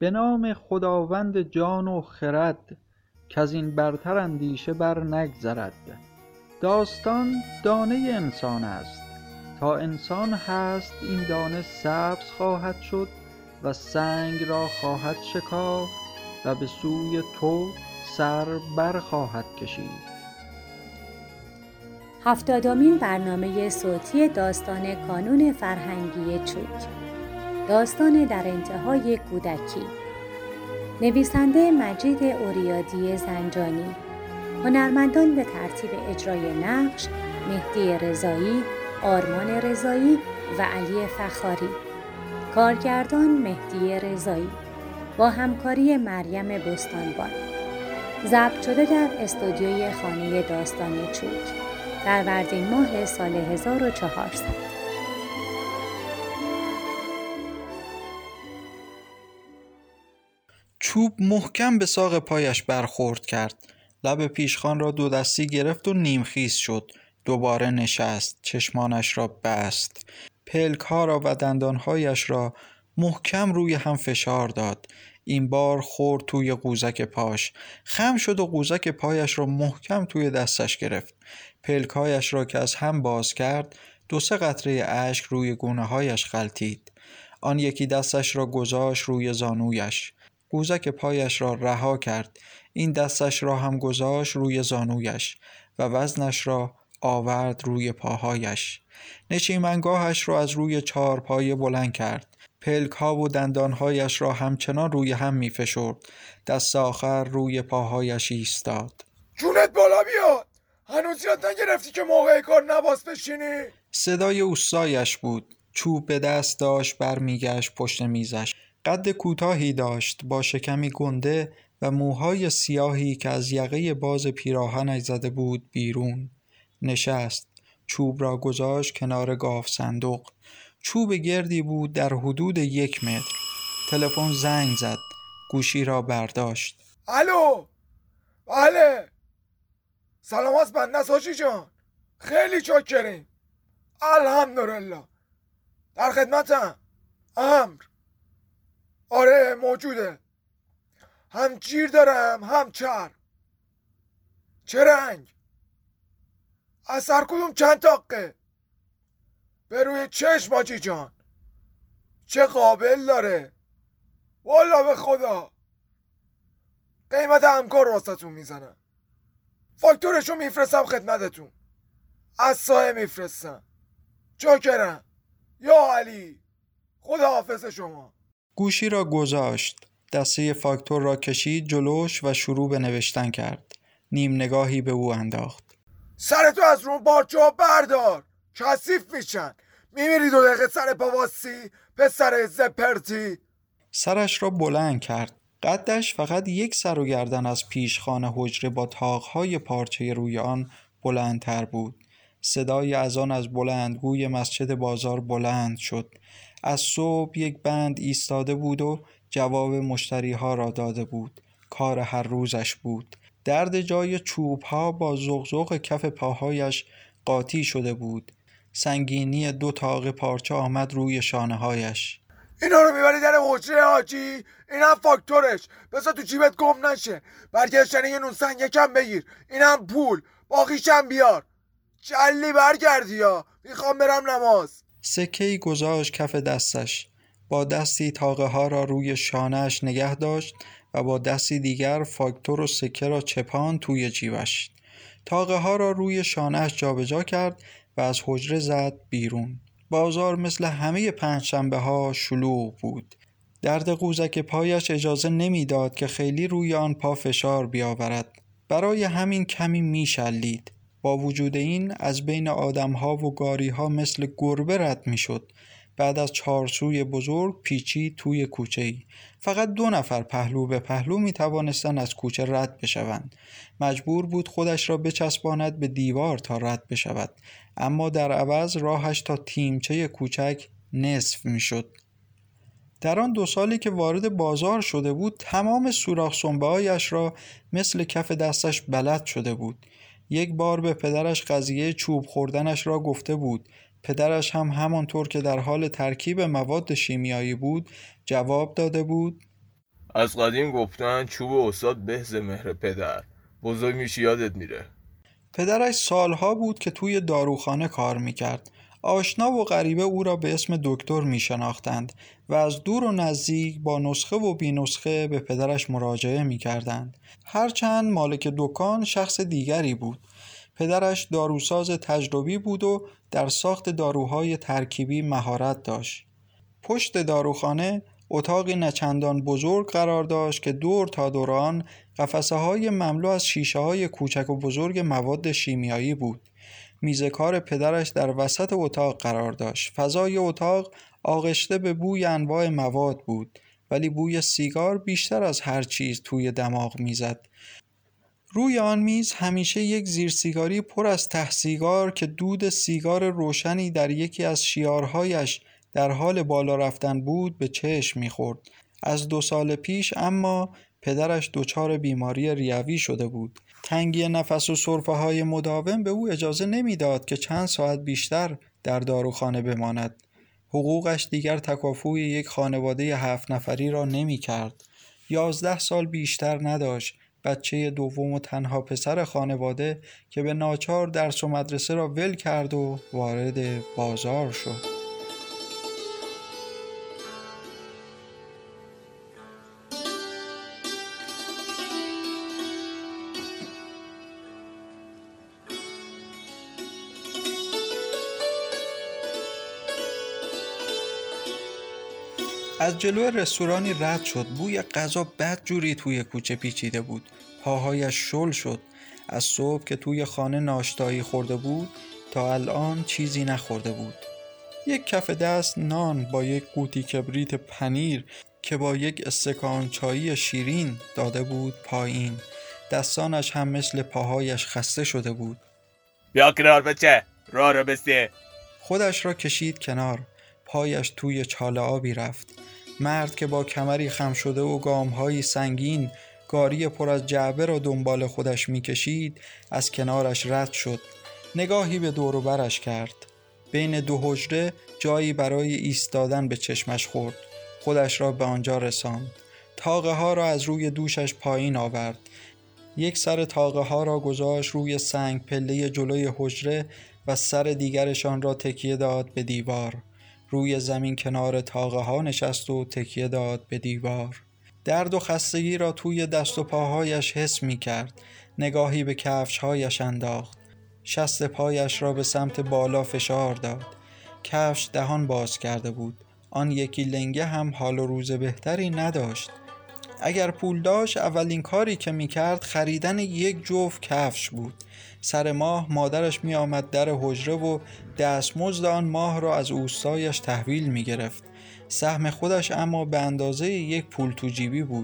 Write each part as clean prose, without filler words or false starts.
به نام خداوند جان و خرد، کز این برتر اندیشه بر نگذرد. داستان دانه انسان است، تا انسان هست این دانه سبز خواهد شد و سنگ را خواهد شکافت و به سوی تو سر بر خواهد کشید. 70مین برنامه صوتی داستان کانون فرهنگی چوک، داستان در انتهای کودکی، نویسنده مجید اوریادی زنجانی، هنرمندان به ترتیب اجرای نقش مهدی رضایی، آرمان رضایی و علی فخاری، کارگردان مهدی رضایی با همکاری مریم بستانبان، ضبط شده در استودیوی خانه داستان چوک، فروردین ماه سال 1400. چوب محکم به ساق پایش برخورد کرد. لب پیشخوان را دو دستی گرفت و نیمخیز شد. دوباره نشست. چشمانش را بست. پلک‌ها را و دندانهایش را محکم روی هم فشار داد. این بار خورد توی قوزک پاش. خم شد و قوزک پایش را محکم توی دستش گرفت. پلک‌هایش را که از هم باز کرد، 2-3 قطره اشک روی گونه‌هایش غلتید. آن یکی دستش را گذاشت روی زانویش. قوزک پایش را رها کرد. این دستش را هم گذاشت روی زانویش و وزنش را آورد روی پاهایش. نشیمنگاهش را از روی 4 پایه بلند کرد. پلک‌ها و دندانهایش را همچنان روی هم می فشرد. دست آخر روی پاهایش ایستاد. جونت بالا بیاد. هنوز یاد نگرفتی که موقع کار نباس بشینی؟ صدای اوستایش بود. چوب به دست داشت برمیگشت پشت میزش. قد کوتاهی داشت با شکمی گنده و موهای سیاهی که از یقه باز پیراهنش زده بود بیرون. نشست. چوب را گذاشت کنار گاف صندوق. چوب گردی بود در حدود 1 متر. تلفن زنگ زد. گوشی را برداشت. الو. بله. سلام از بنده حاجی جان. خیلی چاکریم. الحمدلله. در خدمتم. امر. آره موجوده. هم جیر دارم هم چرم. چه رنگ؟ از هر کدوم چند تاقه؟ به روی چشم حاجی جان. چه قابل داره؟ والا به خدا. قیمت همکار واسطون میزنم. فاکتورشو میفرستم خدمتتون. از سایه میفرستم. چاکرم. یا علی. خدا حافظ شما. گوشی را گذاشت. دسته فاکتور را کشید جلوش و شروع به نوشتن کرد. نیم نگاهی به او انداخت. سرتو از رو بارچه‌ها بردار. کثیف میشن. میمیری 2 دقیقه سر پا واسی. پسر زپرتی. سرش را بلند کرد. قدش فقط 1 سر و گردن از پیشخانه حجره با طاقهای پارچه روی آن بلندتر بود. صدای اذان از بلندگوی مسجد بازار بلند شد. از صبح 1 بند ایستاده بود و جواب مشتریها را داده بود. کار هر روزش بود. درد جای چوبها با زغزغ کف پاهایش قاطی شده بود. سنگینی 2 طاق پارچه آمد روی شانه‌هایش. اینا رو میبری در حجره حاجی. اینم فاکتورش. بذار تو جیبت گم نشه. برگشتن یه نون سنگ یکم بگیر. اینم پول. باقیشم بیار. جلی برگردی یا. میخوام برم نماز. سکه‌ای گذاشت کف دستش. با دستی طاقه ها را روی شانه‌اش نگه داشت و با دستی دیگر فاکتور و سکه را چپاند توی جیبش. طاقه ها را روی شانه‌اش جابجا کرد و از حجره زد بیرون. بازار مثل همه پنجشنبه ها شلوغ بود. درد قوزک پایش اجازه نمیداد که خیلی روی آن پا فشار بیاورد. برای همین کمی میشلید. با وجود این از بین آدم‌ها و گاری‌ها مثل گربه رد می‌شد. بعد از چارچوبی بزرگ پیچید توی کوچه‌ای. فقط 2 نفر پهلو به پهلو می‌توانستند از کوچه رد بشوند. مجبور بود خودش را بچسباند به دیوار تا رد بشود. اما در عوض راهش تا تیمچه کوچک نصف می‌شد. در آن 2 سالی که وارد بازار شده بود تمام سوراخ سنبه‌هایش را مثل کف دستش بلد شده بود. 1 بار به پدرش قضیه چوب خوردنش را گفته بود. پدرش هم همانطور که در حال ترکیب مواد شیمیایی بود جواب داده بود: از قدیم گفتن چوب استاد بهز مهر پدر. بزرگ میشی یادت میره. پدرش سالها بود که توی داروخانه کار میکرد. آشنا و غریبه او را به اسم دکتر میشناختند و از دور و نزدیک با نسخه و بی نسخه به پدرش مراجعه میکردند. هرچند مالک دکان شخص دیگری بود. پدرش داروساز تجربی بود و در ساخت داروهای ترکیبی مهارت داشت. پشت داروخانه اتاقی نچندان بزرگ قرار داشت که دور تا دور آن قفسه‌های مملو از شیشه‌های کوچک و بزرگ مواد شیمیایی بود. میز کار پدرش در وسط اتاق قرار داشت. فضای اتاق آغشته به بوی انواع مواد بود، ولی بوی سیگار بیشتر از هر چیز توی دماغ میزد. روی آن میز همیشه یک زیر سیگاری پر از ته سیگار که دود سیگار روشنی در یکی از شیارهایش در حال بالا رفتن بود به چشم می‌خورد. از 2 سال پیش اما پدرش دچار بیماری ریوی شده بود. تنگی نفس و سرفه‌های مداوم به او اجازه نمی‌داد که چند ساعت بیشتر در داروخانه بماند. حقوقش دیگر تکافوی یک خانواده 7 نفری را نمی‌کرد. 11 سال بیشتر نداشت. بچه دوم و تنها پسر خانواده که به ناچار درس و مدرسه را ول کرد و وارد بازار شد. از جلو رستورانی رد شد. بوی غذا بدجوری توی کوچه پیچیده بود. پاهایش شل شد. از صبح که توی خانه ناشتایی خورده بود تا الان چیزی نخورده بود. یک کف دست نان با یک قوطی کبریت پنیر که با یک استکان چایی شیرین داده بود پایین. دستانش هم مثل پاهایش خسته شده بود. بیا کنار بچه، راه رو بسته. خودش را کشید کنار. پایش توی چاله آبی رفت. مرد که با کمری خم شده و گام‌های سنگین گاری پر از جعبه را دنبال خودش می‌کشید از کنارش رد شد. نگاهی به دور و برش کرد. بین 2 حجره جایی برای ایستادن به چشمش خورد. خودش را به آنجا رساند. تاقه ها را از روی دوشش پایین آورد. یک سر تاقه ها را گذاشت روی سنگ پله جلوی حجره و سر دیگرشان را تکیه داد به دیوار. روی زمین کنار تاقه ها نشست و تکیه داد به دیوار. درد و خستگی را توی دست و پاهایش حس می کرد. نگاهی به کفش‌هایش انداخت. شست پایش را به سمت بالا فشار داد. کفش دهان باز کرده بود. آن یکی لنگه هم حال و روز بهتری نداشت. اگر پول داشت اولین کاری که می کرد خریدن یک جفت کفش بود. سر ماه مادرش می آمد در حجره و دستمزد آن ماه را از اوستایش تحویل می گرفت. سهم خودش اما به اندازه یک پول تو جیبی بود.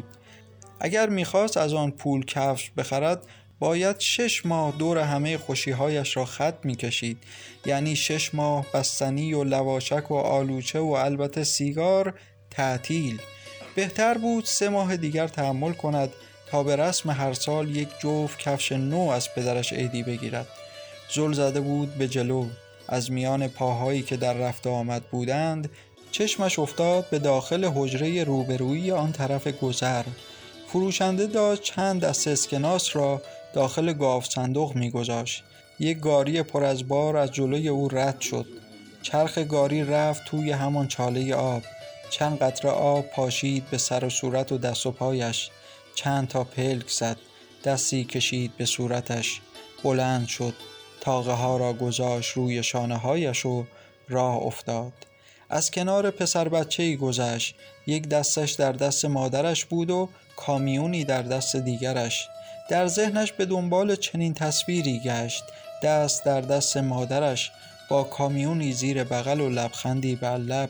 اگر می خواست از آن پول کفش بخرد باید 6 ماه دور همه خوشی‌هایش را خط می‌کشید. یعنی 6 ماه بستنی و لواشک و آلوچه و البته سیگار تعطیل. بهتر بود 3 ماه دیگر تحمل کند تا به رسم هر سال یک جفت کفش نو از پدرش عیدی بگیرد. زل زده بود به جلو. از میان پاهایی که در رفت آمد بودند چشمش افتاد به داخل حجره روبرویی آن طرف گذر. فروشنده داشت چند دسته اسکناس را داخل گاو صندوق می گذاشت. یک گاری پر از بار از جلوی او رد شد. چرخ گاری رفت توی همان چاله آب. چند قطره آب پاشید به سر و صورت و دست و پایش. چند تا پلک زد. دستی کشید به صورتش. بلند شد. تاقه ها را گذاشت روی شانه هایش و راه افتاد. از کنار پسر بچه‌ای گذشت. یک دستش در دست مادرش بود و کامیونی در دست دیگرش. در ذهنش به دنبال چنین تصویری گشت. دست در دست مادرش با کامیونی زیر بغل و لبخندی بر لب،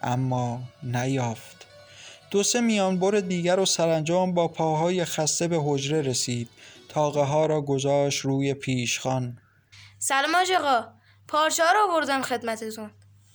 اما نیافت. 2-3 میانبر دیگر و سرانجام با پاهای خسته به حجره رسید. تاقه ها را گذاشت روی پیشخوان. سلام حاج آقا، پارچه ها را آوردم خدمتتون.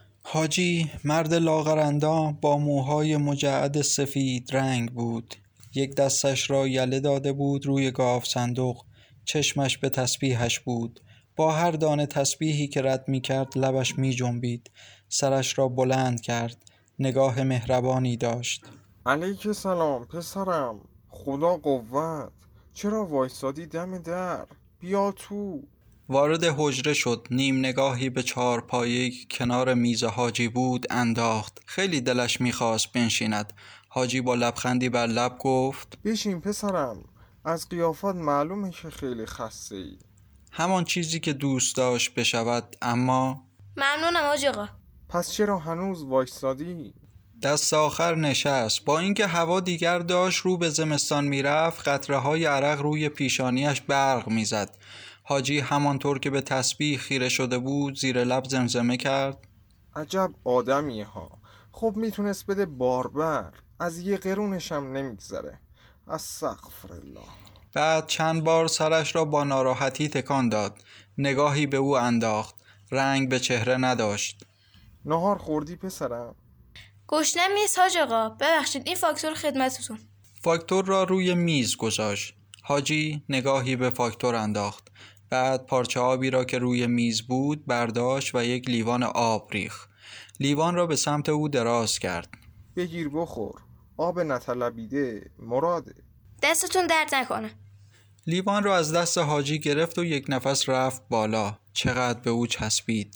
حاجی مرد لاغرندام با موهای مجعد سفید رنگ بود. یک دستش را یله داده بود روی گاو صندوق. چشمش به تسبیحش بود. با هر دانه تسبیحی که رد می کرد لبش می جنبید. سرش را بلند کرد. نگاه مهربانی داشت. علیک سلام پسرم، خدا قوت. چرا وایسادی دم در؟ بیا تو. وارد حجره شد. نیم نگاهی به چهارپایه‌ای که کنار میز حاجی بود انداخت. خیلی دلش میخواست بنشیند. حاجی با لبخندی بر لب گفت: بشین پسرم، از قیافت معلومه که خیلی خسته ای. همان چیزی که دوست داشت بشود، اما ممنونم حاج آقا. پس چرا هنوز وایسادی؟ دست آخر نشست. با اینکه هوا دیگر داشت رو به زمستان میرفت، قطره‌های عرق روی پیشانیش برق میزد. حاجی همانطور که به تسبیح خیره شده بود زیر لب زمزمه کرد: عجب آدمی ها. خب میتونست بده باربر، از یه قرونش هم نمیگذره. استغفرالله. بعد چند بار سرش را با ناراحتی تکان داد. نگاهی به او انداخت. رنگ به چهره نداشت. نهار خوردی پسرم؟ گشنم نیست حاج آقا، ببخشید این فاکتور خدمتتون. فاکتور را روی میز گذاشت. حاجی نگاهی به فاکتور انداخت. بعد پارچه آبی را که روی میز بود برداشت و یک لیوان آب ریخت. لیوان را به سمت او دراز کرد. بگیر بخور، آب نطلبیده مراده. دستتون درد نکنه. لیوان را از دست حاجی گرفت و یک نفس رفت بالا. چقدر به او چسبید.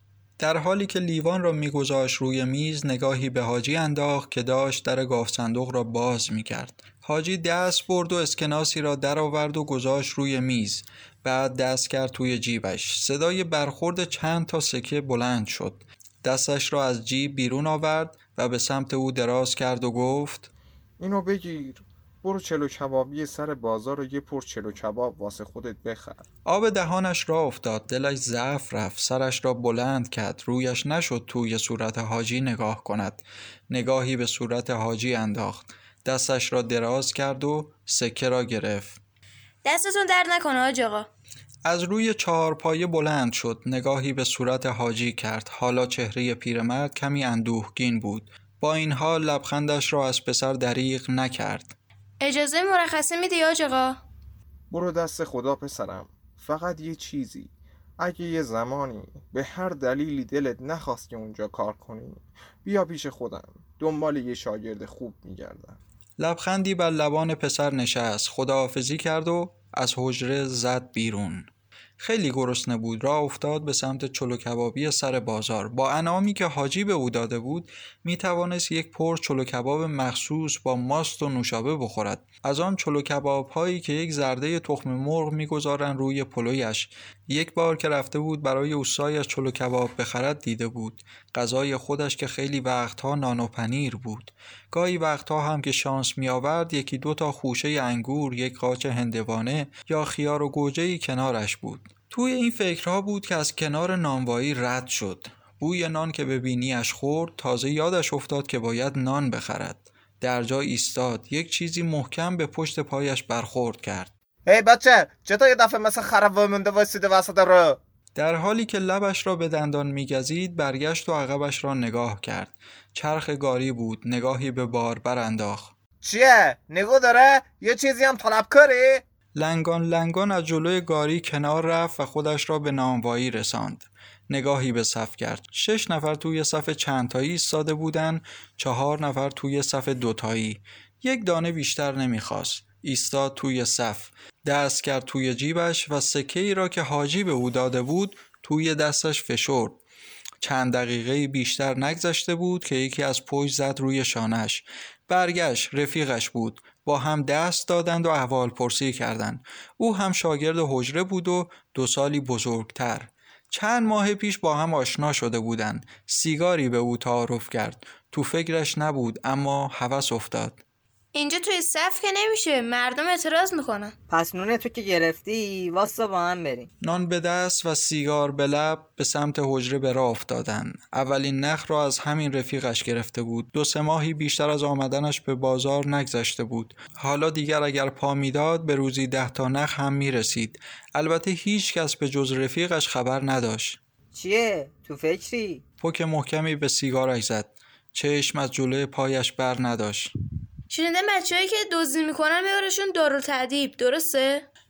در حالی که لیوان را میگذاشت روی میز نگاهی به حاجی انداخت که داشت در گاف صندوق را باز میکرد. حاجی دست برد و اسکناسی را در آورد و گذاشت روی میز. بعد دست کرد توی جیبش. صدای برخورد چند تا سکه بلند شد. دستش را از جیب بیرون آورد و به سمت او دراز کرد و گفت: اینو بگیر، برو چلو کبابی سر بازار و یه پر چلو کباب واسه خودت بخر. آب دهانش را افتاد. دلش ضعف رفت. سرش را بلند کرد. رویش نشد توی صورت حاجی نگاه کند. نگاهی به صورت حاجی انداخت. دستش را دراز کرد و سکه را گرفت. دستتون درد نکنه حاج آقا. از روی چهارپایه بلند شد. نگاهی به صورت حاجی کرد. حالا چهره پیرمرد کمی اندوهگین بود. با این حال لبخندش را از پسر دریغ نکرد. اجازه مرخصی میدی حاج آقا؟ برو دست خدا پسرم. فقط یه چیزی، اگه یه زمانی به هر دلیلی دلت نخواست که اونجا کار کنی، بیا پیش خودم، دنبال یه شاگرد خوب میگردم. لبخندی بر لبان پسر نشست. خداحافظی کرد و از حجره زد بیرون. خیلی گرسنه بود. راه افتاد به سمت چلو کبابی سر بازار. با انعامی که حاجی به او داده بود می توانست یک پر چلو کباب مخصوص با ماست و نوشابه بخورد. از آن چلو کباب هایی که یک زرده تخم مرغ می گذارن روی پلویش. یک بار که رفته بود برای اوستایش چلو کباب بخرد دیده بود. غذای خودش که خیلی وقتها نان و پنیر بود. گاهی وقتها هم که شانس می آورد یکی دو تا خوشه انگور، یک قاچ هندوانه یا خیار و گوجه‌ای کنارش بود. توی این فکرها بود که از کنار نانوایی رد شد. بوی نان که به بینیش خورد تازه یادش افتاد که باید نان بخرد. در جا ایستاد. یک چیزی محکم به پشت پایش برخورد کرد. هی بچه، چطور یه دفعه مثل خراب وایمونده وایسیده وسط رو؟ در حالی که لبش را به دندان می‌گزید برگشت و عقبش را نگاه کرد. چرخ گاری بود. نگاهی به باربر انداخت. چیه؟ نگو داره؟ یه چیزی هم طلب کاری؟ لنگان لنگان از جلوی گاری کنار رفت و خودش را به نانوایی رساند. نگاهی به صف کرد. 6 نفر توی صف چند تایی ایستاده بودن. 4 نفر توی صف 2 تایی. یک دانه بیشتر نمیخواست. ایستاد توی صف. دست کرد توی جیبش و سکه‌ای را که حاجی به او داده بود توی دستش فشرد. چند دقیقه بیشتر نگذشته بود که یکی از پشت زد روی شانه‌اش. برگشت. رفیقش بود. با هم دست دادند و احوال پرسی کردند. او هم شاگرد حجره بود و 2 سالی بزرگتر. چند ماه پیش با هم آشنا شده بودند. سیگاری به او تعارف کرد. تو فکرش نبود اما هوس افتاد. اینجا توی صف که نمیشه، مردم اعتراض میکنن. پس نون تو که گرفتی واسه با هم بریم. نان به دست و سیگار به لب به سمت حجره به راه افتادند. اولین نخ را از همین رفیقش گرفته بود. 2-3 ماهی بیشتر از آمدنش به بازار نگذشته بود. حالا دیگر اگر پا میداد به روزی 10 تا نخ هم میرسید. البته هیچ کس به جز رفیقش خبر نداشت. چیه؟ تو فکری؟ پک محکمی به سیگارش زد. چشم از جلوی پایش بر نداشت. شنیدم بچه‌هایی که دزدی میکنن میبرشون دارالتعدیب، درسته؟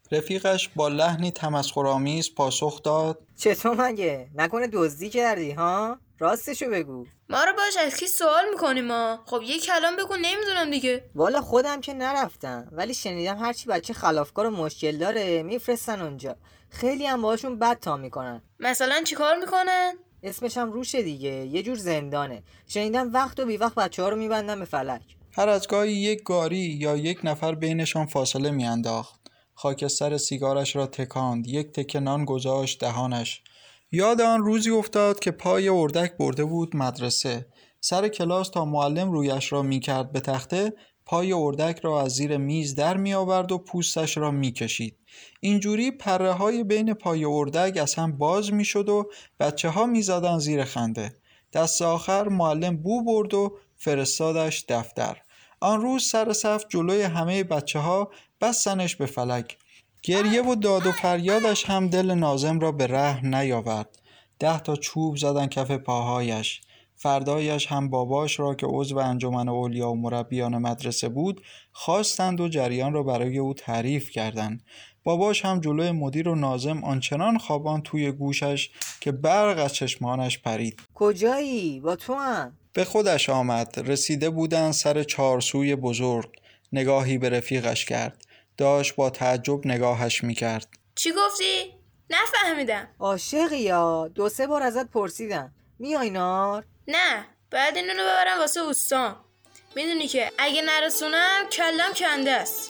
رفیقش با لحنی تمسخرآمیز پاسخ داد: چطور مگه؟ نکنه دزدی کردی ها؟ راستشو بگو. ما رو باش از کی سوال میکنیم ما؟ خب یه کلام بگو، نمیدونم دیگه. والا خودم که نرفتم، ولی شنیدم هرچی بچه خلافکار و مشکل داره میفرستن اونجا. خیلی هم باهاشون بد تا میکنن. مثلا چیکار میکنن؟ اسمش هم روشه دیگه، یه جور زندانه. شنیدم وقت و بی وقت بچه‌ها رو میبندن به فلک. هر از گاهی یک گاری یا یک نفر بینشان فاصله میانداخت. خاکستر سیگارش را تکاند، یک تکه نان گذاشت دهانش. یاد آن روزی افتاد که پای اردک برده بود مدرسه. سر کلاس تا معلم رویش را میکرد به تخته، پای اردک را از زیر میز در می آورد و پوستش را می کشید. اینجوری پره های بین پای اردک از هم باز می شد و بچه ها می زدن زیر خنده. دست آخر معلم بو برد و فرستادش دفتر. آن روز سر صف جلوی همه بچه ها بستنش به فلک. گریه و داد و فریادش هم دل ناظم را به رحم نیاورد. 10 تا چوب زدن کف پاهایش. فردایش هم باباش را که عضو انجمن اولیا و مربیان مدرسه بود خواستند و جریان را برای او تعریف کردند. باباش هم جلوی مدیر و ناظم آنچنان خوابان توی گوشش که برق از چشمانش پرید. کجایی؟ با تو هم؟ به خودش آمد. رسیده بودند سر چارسوی بزرگ. نگاهی به رفیقش کرد. داشت با تعجب نگاهش میکرد. چی گفتی؟ نفهمیدم. عاشقی یا؟ 2-3 بار ازت پرسیدم. میای نار؟ نه، باید اینو ببرم واسه اوستان. میدونی که اگه نرسونم کلم کنده است.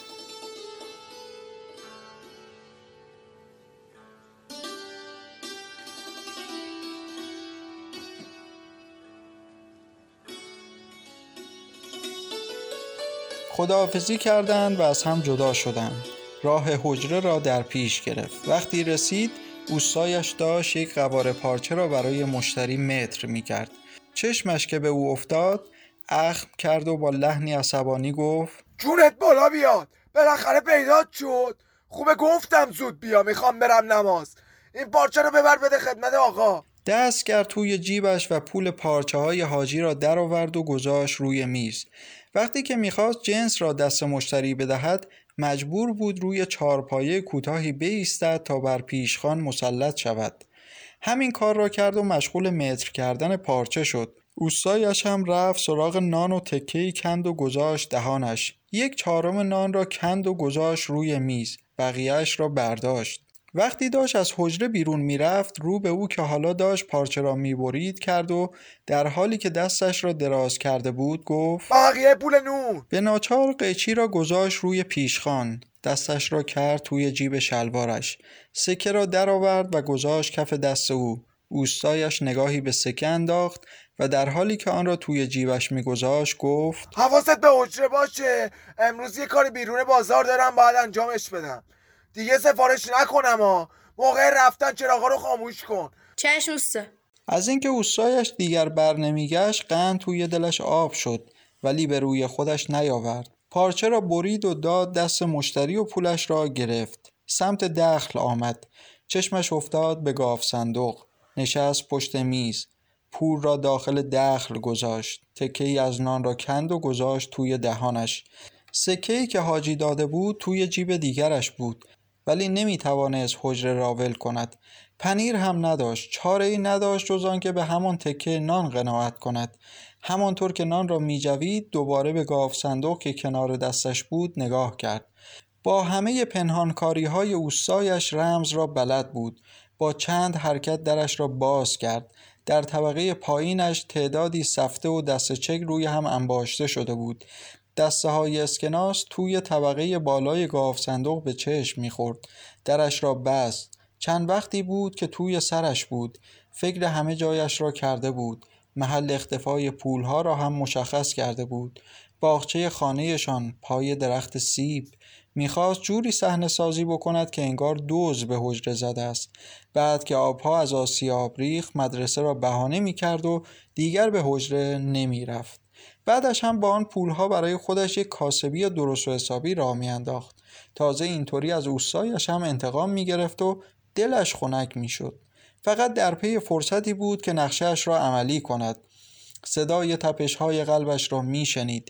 خداحافظی کردند و از هم جدا شدند. راه حجره را در پیش گرفت. وقتی رسید اوستایش داشت یک قواره پارچه را برای مشتری متر می کرد. چشمش که به او افتاد اخم کرد و با لحنی عصبانی گفت: جونت بالا بیاد، بالاخره پیدات شد. خوبه گفتم زود بیا، میخوام برم نماز. این پارچه رو ببر بده خدمت آقا. دست کرد توی جیبش و پول پارچه های حاجی را در آورد و گذاشت روی میز. وقتی که میخواست جنس را دست مشتری بدهد مجبور بود روی چارپایه کوتاهی بایستد تا بر پیشخوان مسلط شود. همین کار را کرد و مشغول متر کردن پارچه شد. اوستایش هم رفت سراغ نان و تکه‌ای کند و گذاشت دهانش. 1/4 نان را کند و گذاشت روی میز. بقیه‌اش را برداشت. وقتی داشت از حجره بیرون میرفت رو به او که حالا داشت پارچه را میبرید کرد و در حالی که دستش را دراز کرده بود گفت: بقیه پول نور. به ناچار قیچی را گذاشت روی پیشخوان. دستش را کرد توی جیب شلوارش. سکه را در آورد و گذاشت کف دست او. اوستایش نگاهی به سکه انداخت و در حالی که آن را توی جیبش میگذاشت گفت: حواست به حجره باشه، امروز یه کار بیرون بازار دارم باید انجامش بدم. دیگه سفارش نکنم ها. موقع رفتن چراغا رو خاموش کن. چشم اوستا. از اینکه اوستایش دیگر بر نمیگشت قند توی دلش آب شد ولی به روی خودش نیاورد. پارچه را برید و داد دست مشتری و پولش را گرفت. سمت دخل آمد. چشمش افتاد به گاف صندوق. نشست پشت میز. پول را داخل دخل گذاشت. تکه‌ای از نان را کند و گذاشت توی دهانش. سکه‌ای که حاجی داده بود توی جیب دیگرش بود ولی نمیتوانست حجره را ول کند. پنیر هم نداشت. چاره‌ای نداشت جز آن که به همان تکه نان قناعت کند. همانطور که نان را میجوید دوباره به گاف صندوق که کنار دستش بود نگاه کرد. با همه پنهانکاری‌های اوستایش رمز را بلد بود. با چند حرکت درش را باز کرد. در طبقه پایینش تعدادی سفته و دست چک روی هم انباشته شده بود. دسته های اسکناس توی طبقه بالای گاف صندوق به چشم می‌خورد. درش را بست. چند وقتی بود که توی سرش بود. فکر همه جایش را کرده بود. محل اختفای پولها را هم مشخص کرده بود. باغچه خانه‌شان پای درخت سیب. میخواست جوری صحنه سازی بکند که انگار دزد به حجره زده است. بعد که آبها از آسیاب ریخت مدرسه را بهانه میکرد و دیگر به حجره نمیرفت. بعدش هم با آن پولها برای خودش یک کاسبی درست و حسابی راه میانداخت. تازه اینطوری از اوستایش هم انتقام میگرفت و دلش خنک میشد. فقط در پی فرصتی بود که نقشه‌اش را عملی کند. صدای تپش‌های قلبش را میشنید.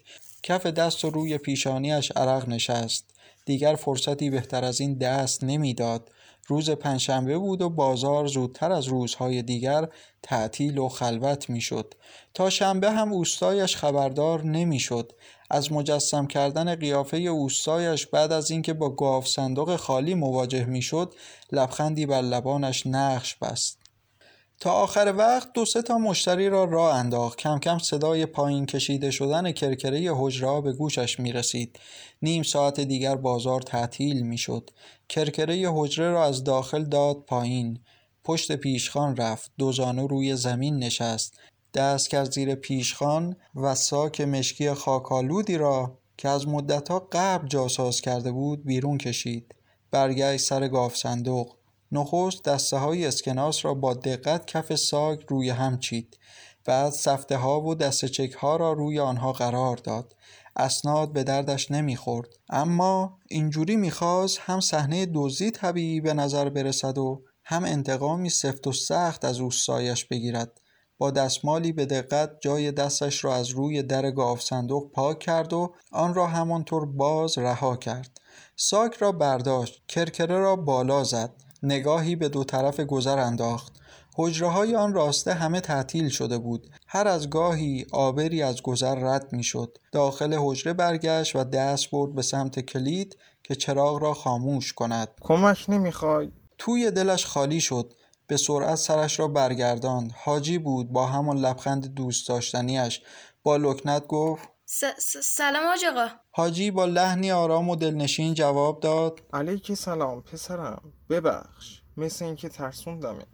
کف دست و روی پیشانیش عرق نشست. دیگر فرصتی بهتر از این دست نمیداد. روز پنجشنبه بود و بازار زودتر از روزهای دیگر تعطیل و خلوت میشد. تا شنبه هم اوستایش خبردار نمیشد. از مجسم کردن قیافه اوستایش بعد از اینکه با گاو صندوق خالی مواجه میشد، لبخندی بر لبانش نقش بست. تا آخر وقت 2-3 مشتری را راه انداخت. کم کم صدای پایین کشیده شدن کرکره حجره به گوشش می رسید. نیم ساعت دیگر بازار تعطیل می شد. کرکره حجره را از داخل داد پایین. پشت پیشخوان رفت. 2 زانو روی زمین نشست. دست کرد زیر پیشخوان و ساک مشکی خاکالودی را که از مدتها قبل جاساز کرده بود بیرون کشید. برگشت سر گاو صندوق. نخست دسته های اسکناس را با دقت کف ساک روی هم چید. بعد سفته ها و دسته چک ها را روی آنها قرار داد. اسناد به دردش نمیخورد، اما اینجوری میخواست هم صحنه دزدی طبیعی به نظر برسد و هم انتقامی سفت و سخت از اوستایش بگیرد. با دستمالی به دقت جای دستش را از روی در گاو صندوق پاک کرد و آن را همانطور باز رها کرد. ساک را برداشت، کرکره را بالا زد، نگاهی به 2 طرف گذر انداخت. حجره‌های آن راسته همه تعطیل شده بود. هر از گاهی آبری از گذر رد می‌شد. داخل حجره برگشت و دست برد به سمت کلید که چراغ را خاموش کند. کمک نمیخوای؟ توی دلش خالی شد. به سرعت سرش را برگرداند. حاجی بود با همان لبخند دوست داشتنیش. با لکنت گفت سلام حاج آقا. حاجی با لحنی آرام و دلنشین جواب داد علیک سلام پسرم، ببخش، مثل اینکه ترسوندمت.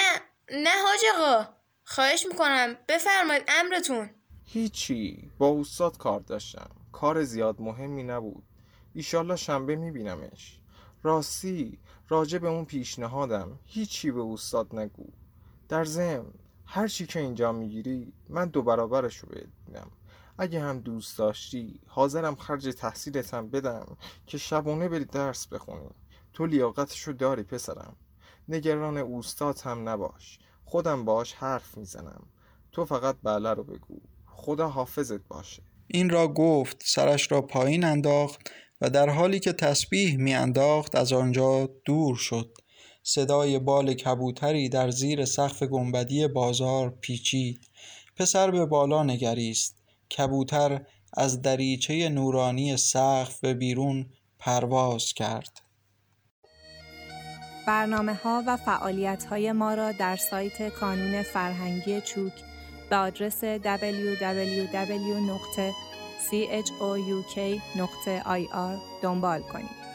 نه حاج آقا، خواهش میکنم بفرمایید امرتون. هیچی، با استاد کار داشتم، کار زیاد مهمی نبود. ایشالله شنبه میبینمش. راستی راجع به اون پیشنهادم هیچی به استاد نگو. در ضمن هر چی که اینجا میگیری من 2 برابرشو بهت میدم. اگه هم دوست داشتی حاضرم خرج تحصیلتم بدم که شبانه بری درس بخونی. تو لیاقتشو داری پسرم. نگران استاد هم نباش، خودم باش حرف میزنم. تو فقط بله رو بگو. خدا حافظت باشه. این را گفت، سرش را پایین انداخت و در حالی که تسبیح می انداخت از آنجا دور شد. صدای بال کبوتری در زیر سقف گنبدی بازار پیچید. پسر به بالا نگریست. کبوتر از دریچه نورانی سقف به بیرون پرواز کرد. برنامه‌ها و فعالیت‌های ما را در سایت کانون فرهنگی چوک به آدرس www.chouk.ir دنبال کنید.